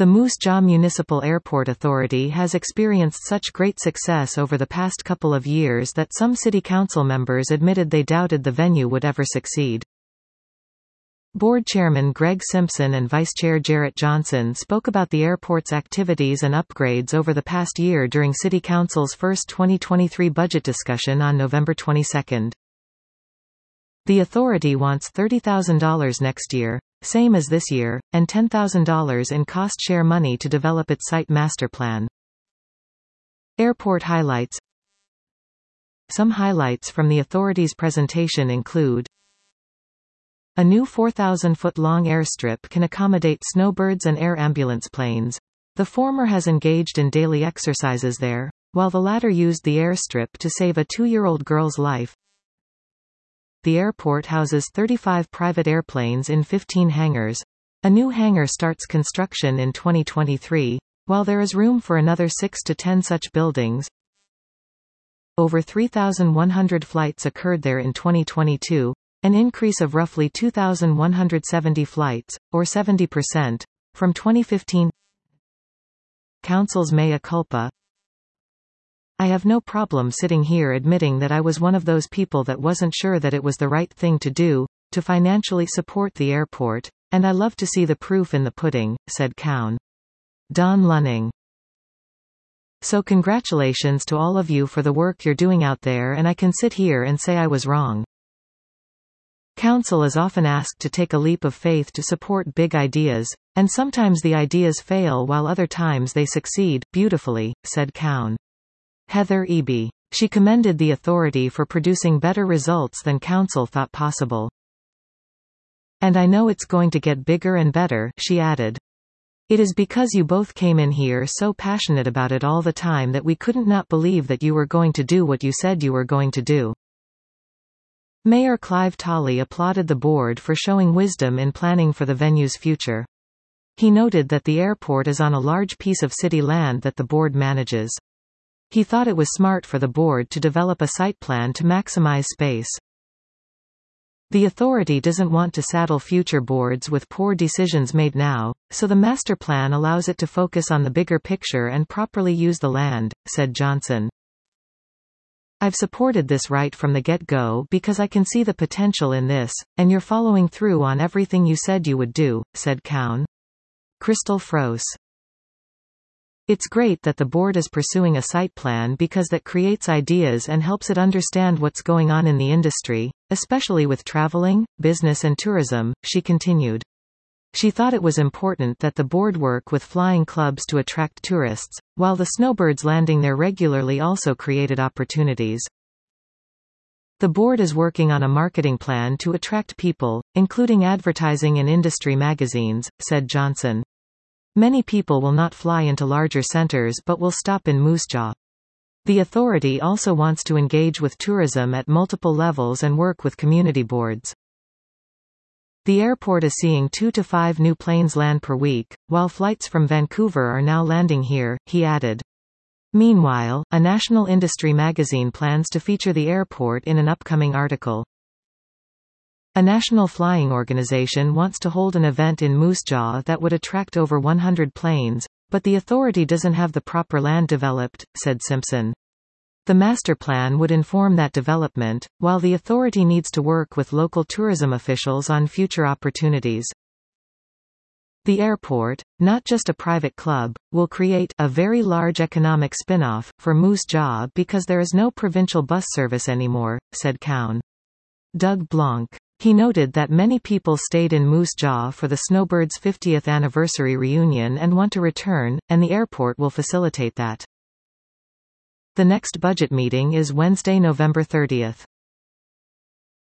The Moose Jaw Municipal Airport Authority has experienced such great success over the past couple of years that some city council members admitted they doubted the venue would ever succeed. Board Chairman Greg Simpson and Vice Chair Jarrett Johnson spoke about the airport's activities and upgrades over the past year during City Council's first 2023 budget discussion on November 22. The authority wants $30,000 next year, same as this year, and $10,000 in cost-share money to develop its site master plan. Airport highlights. Some highlights from the authority's presentation include: a new 4,000-foot-long airstrip can accommodate snowbirds and air ambulance planes. The former has engaged in daily exercises there, while the latter used the airstrip to save a 2-year-old girl's life. The airport houses 35 private airplanes in 15 hangars. A new hangar starts construction in 2023, while there is room for another 6 to 10 such buildings. Over 3,100 flights occurred there in 2022, an increase of roughly 2,170 flights, or 70%, from 2015. Council's mea culpa. I have no problem sitting here admitting that I was one of those people that wasn't sure that it was the right thing to do, to financially support the airport, and I love to see the proof in the pudding, said Cowan. Don Lunning. So congratulations to all of you for the work you're doing out there, and I can sit here and say I was wrong. Council is often asked to take a leap of faith to support big ideas, and sometimes the ideas fail while other times they succeed, beautifully, said Cowan. Heather Eby. She commended the authority for producing better results than Council thought possible. And I know it's going to get bigger and better, she added. It is because you both came in here so passionate about it all the time that we couldn't not believe that you were going to do what you said you were going to do. Mayor Clive Tolley applauded the board for showing wisdom in planning for the venue's future. He noted that the airport is on a large piece of city land that the board manages. He thought it was smart for the board to develop a site plan to maximize space. The authority doesn't want to saddle future boards with poor decisions made now, so the master plan allows it to focus on the bigger picture and properly use the land, said Johnson. I've supported this right from the get-go because I can see the potential in this, and you're following through on everything you said you would do, said Cowan. Crystal Froese. It's great that the board is pursuing a site plan because that creates ideas and helps it understand what's going on in the industry, especially with traveling, business and tourism, she continued. She thought it was important that the board work with flying clubs to attract tourists, while the snowbirds landing there regularly also created opportunities. The board is working on a marketing plan to attract people, including advertising in industry magazines, said Johnson. Many people will not fly into larger centers but will stop in Moose Jaw. The authority also wants to engage with tourism at multiple levels and work with community boards. The airport is seeing 2 to 5 new planes land per week, while flights from Vancouver are now landing here, he added. Meanwhile, a national industry magazine plans to feature the airport in an upcoming article. A national flying organization wants to hold an event in Moose Jaw that would attract over 100 planes, but the authority doesn't have the proper land developed, said Simpson. The master plan would inform that development, while the authority needs to work with local tourism officials on future opportunities. The airport, not just a private club, will create a very large economic spin-off for Moose Jaw because there is no provincial bus service anymore, said Cowan. Doug Blanc. He noted that many people stayed in Moose Jaw for the Snowbirds' 50th anniversary reunion and want to return, and the airport will facilitate that. The next budget meeting is Wednesday, November 30.